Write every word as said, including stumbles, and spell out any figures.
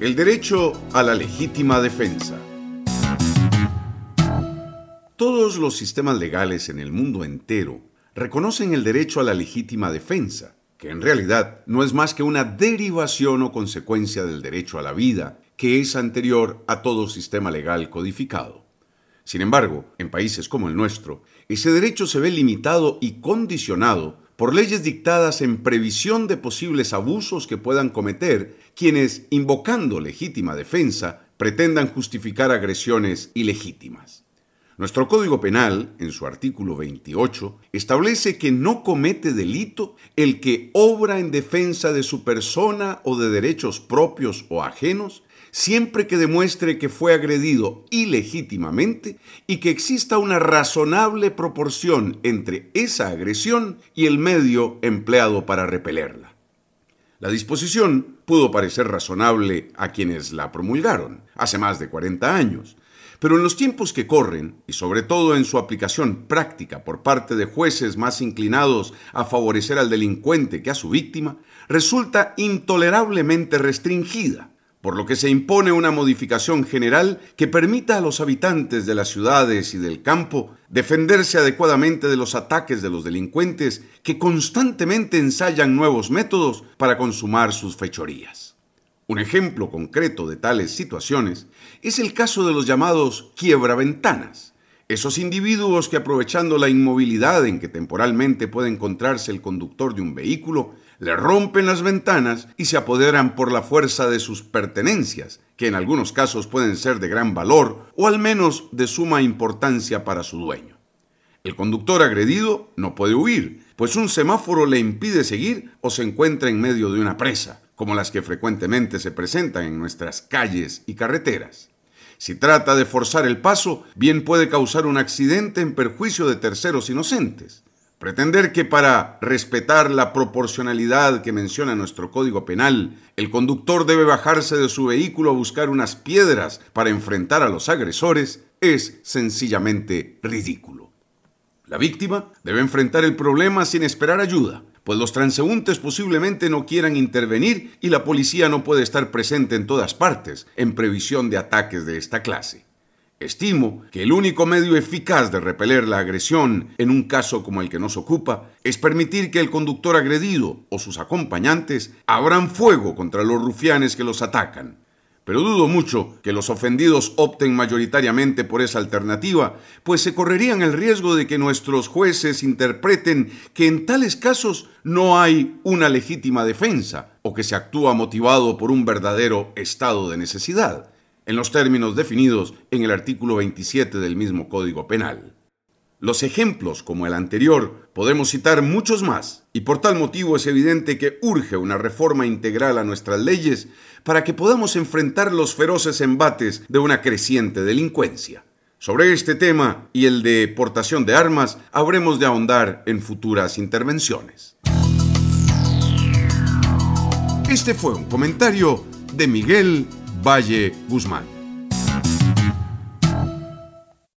El derecho a la legítima defensa. Todos los sistemas legales en el mundo entero reconocen el derecho a la legítima defensa, que en realidad no es más que una derivación o consecuencia del derecho a la vida, que es anterior a todo sistema legal codificado. Sin embargo, en países como el nuestro, ese derecho se ve limitado y condicionado por leyes dictadas en previsión de posibles abusos que puedan cometer quienes, invocando legítima defensa, pretendan justificar agresiones ilegítimas. Nuestro Código Penal, en su artículo veintiocho, establece que no comete delito el que obra en defensa de su persona o de derechos propios o ajenos, siempre que demuestre que fue agredido ilegítimamente y que exista una razonable proporción entre esa agresión y el medio empleado para repelerla. La disposición pudo parecer razonable a quienes la promulgaron hace más de cuarenta años, pero en los tiempos que corren, y sobre todo en su aplicación práctica por parte de jueces más inclinados a favorecer al delincuente que a su víctima, resulta intolerablemente restringida, por lo que se impone una modificación general que permita a los habitantes de las ciudades y del campo defenderse adecuadamente de los ataques de los delincuentes que constantemente ensayan nuevos métodos para consumar sus fechorías. Un ejemplo concreto de tales situaciones es el caso de los llamados quiebraventanas, esos individuos que, aprovechando la inmovilidad en que temporalmente puede encontrarse el conductor de un vehículo, le rompen las ventanas y se apoderan por la fuerza de sus pertenencias, que en algunos casos pueden ser de gran valor o al menos de suma importancia para su dueño. El conductor agredido no puede huir, pues un semáforo le impide seguir o se encuentra en medio de una presa, como las que frecuentemente se presentan en nuestras calles y carreteras. Si trata de forzar el paso, bien puede causar un accidente en perjuicio de terceros inocentes. Pretender que para respetar la proporcionalidad que menciona nuestro Código Penal, el conductor debe bajarse de su vehículo a buscar unas piedras para enfrentar a los agresores es sencillamente ridículo. La víctima debe enfrentar el problema sin esperar ayuda, pues los transeúntes posiblemente no quieran intervenir y la policía no puede estar presente en todas partes en previsión de ataques de esta clase. Estimo que el único medio eficaz de repeler la agresión en un caso como el que nos ocupa es permitir que el conductor agredido o sus acompañantes abran fuego contra los rufianes que los atacan. Pero dudo mucho que los ofendidos opten mayoritariamente por esa alternativa, pues se correrían el riesgo de que nuestros jueces interpreten que en tales casos no hay una legítima defensa o que se actúa motivado por un verdadero estado de necesidad, en los términos definidos en el artículo veintisiete del mismo Código Penal. Los ejemplos, como el anterior, podemos citar muchos más, y por tal motivo es evidente que urge una reforma integral a nuestras leyes para que podamos enfrentar los feroces embates de una creciente delincuencia. Sobre este tema y el de portación de armas, habremos de ahondar en futuras intervenciones. Este fue un comentario de Miguel Valle Guzmán.